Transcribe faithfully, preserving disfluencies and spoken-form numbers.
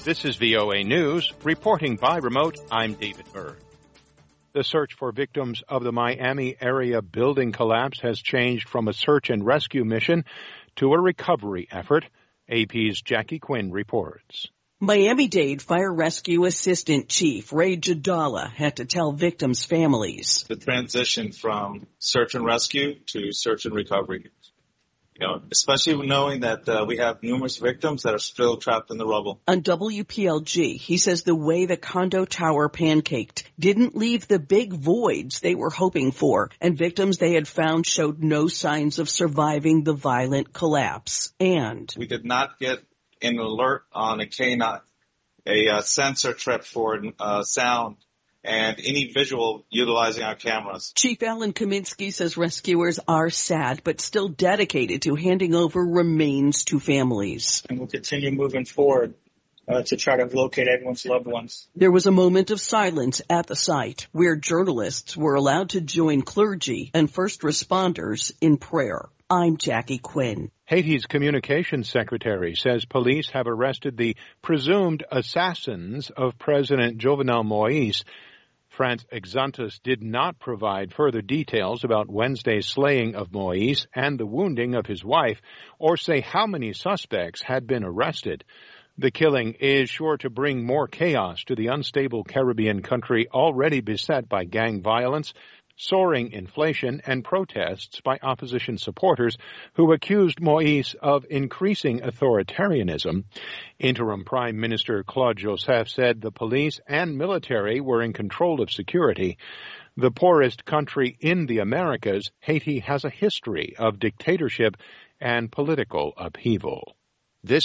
This is V O A News. Reporting by remote, I'm David Byrd. The search for victims of the Miami area building collapse has changed from a search and rescue mission to a recovery effort. A P's Jackie Quinn reports. Miami-Dade Fire Rescue Assistant Chief Ray Jadala had to tell victims' families. The transition from search and rescue to search and recovery. You know, especially knowing that uh, we have numerous victims that are still trapped in the rubble. On W P L G, he says the way the condo tower pancaked didn't leave the big voids they were hoping for, and victims they had found showed no signs of surviving the violent collapse. And we did not get an alert on a K nine, a uh, sensor trip for uh, sound, and any visual utilizing our cameras. Chief Alan Kaminsky says rescuers are sad but still dedicated to handing over remains to families. And we'll continue moving forward uh, to try to locate everyone's loved ones. There was a moment of silence at the site where journalists were allowed to join clergy and first responders in prayer. I'm Jackie Quinn. Haiti's communications secretary says police have arrested the presumed assassins of President Jovenel Moïse. France Exantus did not provide further details about Wednesday's slaying of Moïse and the wounding of his wife, or say how many suspects had been arrested. The killing is sure to bring more chaos to the unstable Caribbean country already beset by gang violence, soaring inflation, and protests by opposition supporters who accused Moïse of increasing authoritarianism. Interim Prime Minister Claude Joseph said the police and military were in control of security. The poorest country in the Americas, Haiti has a history of dictatorship and political upheaval.